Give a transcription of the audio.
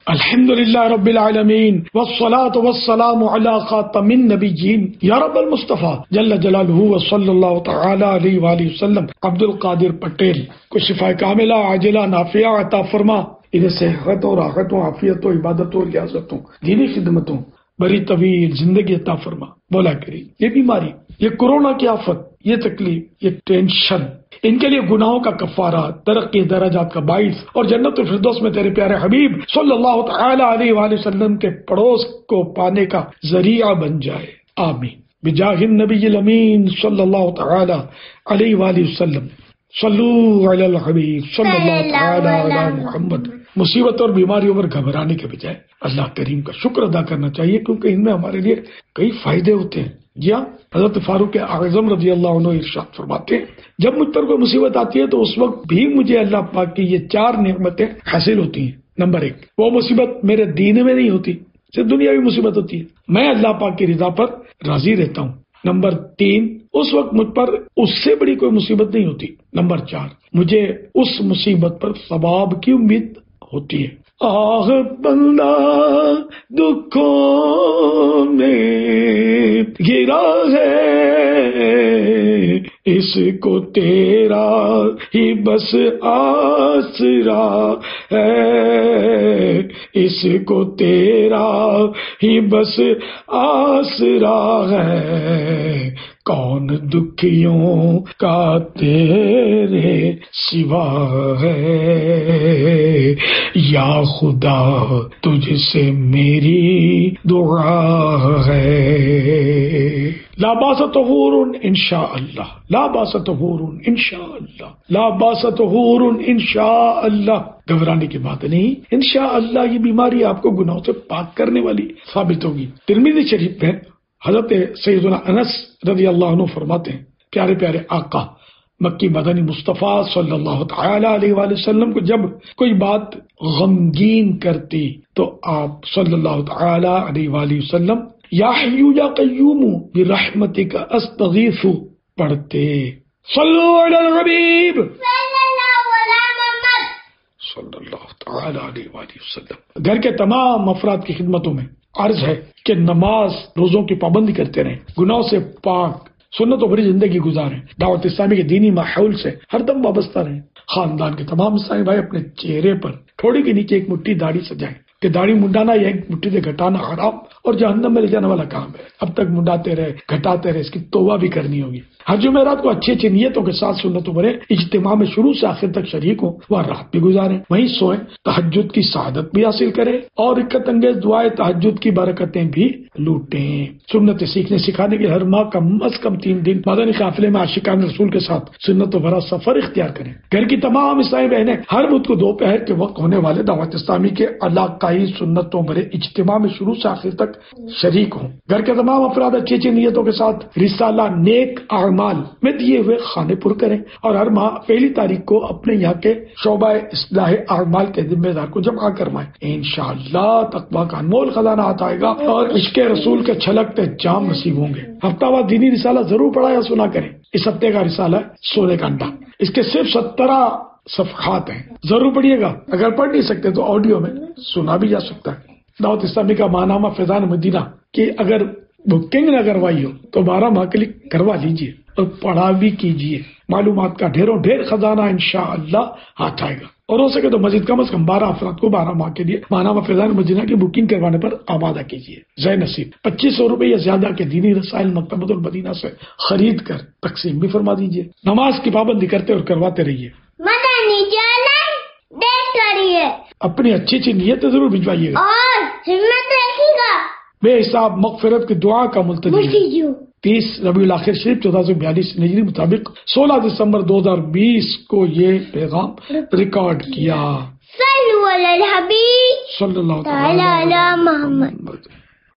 الحمدللہ رب العالمین والصلاة والسلام علی خاتم النبیین یا رب المصطفیٰ جل جلالہ وصلی اللہ تعالی علیہ وآلہ وسلم۔ عبد القادر پٹیل کو شفا کاملہ عاجلہ نافعہ عطا فرما، انہیں صحت اور راحت و عافیت و عبادت و ریاضتوں، دینی خدمتوں، بڑی طویل زندگی عطا فرما مولا کریم۔ یہ بیماری، یہ کورونا کی آفت، یہ تکلیف، یہ ٹینشن، ان کے لیے گناہوں کا کفارہ، ترقی درجات کا باعث اور جنت الفردوس میں تیرے پیارے حبیب صلی اللہ تعالی علیہ وآلہ وسلم کے پڑوس کو پانے کا ذریعہ بن جائے، آمین۔ بجاہ النبی الامین صلی اللہ تعالی علیہ وآلہ وسلم، صلو علی الحبیب صلی اللہ تعالی علی محمد۔ مصیبت اور بیماریوں پر گھبرانے کے بجائے اللہ کریم کا شکر ادا کرنا چاہیے، کیونکہ ان میں ہمارے لیے کئی فائدے ہوتے ہیں۔ جی ہاں، حضرت فاروق اعظم رضی اللہ عنہ ارشاد فرماتے ہیں، جب مجھ پر کوئی مصیبت آتی ہے تو اس وقت بھی مجھے اللہ پاک کی یہ 4 نعمتیں حاصل ہوتی ہیں۔ نمبر 1، وہ مصیبت میرے دین میں نہیں ہوتی، صرف دنیاوی مصیبت ہوتی ہے، میں اللہ پاک کی رضا پر راضی رہتا ہوں۔ نمبر 3، اس وقت مجھ پر اس سے بڑی کوئی مصیبت نہیں ہوتی۔ نمبر 4، مجھے اس مصیبت پر ثواب کی امید ہوتی ہے۔ آہ بندہ دکھوں میں گرا ہے، اس کو تیرا ہی بس آسرا ہے، اس کو تیرا ہی بس آسرا ہے، کون دکھیوں کا تیرے سوا ہے، یا خدا تجھ سے میری دعا ہے۔ لا باس طہور انشاء اللہ، لا باس طہور انشاء اللہ، لا باس طہور انشاء اللہ۔ گھبرانے کی بات نہیں، انشاء اللہ یہ بیماری آپ کو گناہوں سے پاک کرنے والی ثابت ہوگی۔ ترمذی شریف میں حضرت سیدنا انس رضی اللہ عنہ فرماتے ہیں، پیارے پیارے آقا مکی مدنی مصطفیٰ صلی اللہ تعالی علیہ وآلہ وسلم کو جب کوئی بات غمگین کرتی تو آپ صلی اللہ تعالی علیہ وآلہ وسلم یا حی یا قیوم برحمتک استغیث پڑھتے۔ صلو علی الحبیب صلی اللہ تعالی علیہ وآلہ وسلم۔ گھر کے تمام افراد کی خدمتوں میں عرض ہے کہ نماز روزوں کی پابندی کرتے رہیں، گناہوں سے پاک سنت و بری زندگی گزاریں، دعوت اسلامی کے دینی ماحول سے ہر دم وابستہ رہیں۔ خاندان کے تمام اسلامی بھائی اپنے چہرے پر تھوڑی کے نیچے ایک مٹھی داڑھی سجائیں کہ داڑھی منڈانا یا ایک مٹھی سے گھٹانا حرام اور جہنم میں لے جانے والا کام ہے۔ اب تک منڈاتے رہے، گھٹاتے رہے، اس کی توبہ بھی کرنی ہوگی۔ ہر جمعرات کو اچھی اچھی نیتوں کے ساتھ سنتوں بھرے اجتماع میں شروع سے آخر تک شریک ہوں، وہ رات بھی گزاریں، وہیں سوئیں، تہجد کی سعادت بھی حاصل کریں اور رکعت انگیز دعائے تہجد کی برکتیں بھی لوٹیں۔ سنت سیکھنے سکھانے کے ہر ماہ کم از کم 3 دن مدنی قافلے میں عاشقان رسول کے ساتھ سنتوں بھرا سفر اختیار کریں۔ گھر کی تمام اسلامی بہنیں ہر بدھ کو دوپہر کے وقت ہونے والے دعوت اسلامی کے علاقائی سنتوں بھرے اجتماع میں شروع سے آخر تک شریک ہوں۔ گھر کے تمام افراد اچھی اچھی نیتوں کے ساتھ رسالہ نیک اعمال میں دیے ہوئے خانے پر کریں اور ہر ماہ 1 تاریخ کو اپنے یہاں کے شعبہ اصلاح اعمال کے ذمہ دار کو جمع کروائیں۔ انشاءاللہ تقویٰ کا انمول خزانہ آتا ہے گا اور عشق رسول کے چھلکتے جام نصیب ہوں گے۔ ہفتہ وار دینی رسالہ ضرور پڑھا یا سنا کریں۔ اس ہفتے کا رسالہ ہے سونے کا انڈا، اس کے صرف 17 صفحات ہیں، ضرور پڑھیے گا۔ اگر پڑھ نہیں سکتے تو آڈیو میں سنا بھی جا سکتا ہے۔ دعوت اسلامی کا ماہنامہ فیضان مدینہ کی اگر بکنگ نہ کروائی ہو تو 12 ماہ کے لیے کروا لیجئے اور پڑھا بھی کیجئے۔ معلومات کا ڈھیروں ڈھیر خزانہ انشاءاللہ ہاتھ آئے گا، اور ہو سکے تو مزید کم از کم 12 افراد کو 12 ماہ کے لیے ماہنامہ فیضان مدینہ کی بکنگ کروانے پر آمادہ کیجیے۔ ذی نصیب 2500 روپے یا زیادہ کے دینی رسائل مکتبۃ المدینہ سے خرید کر تقسیم بھی فرما دیجیے۔ نماز کی پابندی کرتے اور کرواتے رہیے۔ مدنی چینل دیکھ کریے، اپنی اچھی اچھی نیتیں ضرور بھجوائیے گا اور ہمت رکھیے گا۔ بے حساب مغفرت کی دعا کا ملتزم 30 ربیع الاخر شریف 1442 ہجری مطابق 16 دسمبر 2020 کو یہ پیغام ریکارڈ کیا۔ صلو علی الحبیب صلی اللہ تعالی علی محمد۔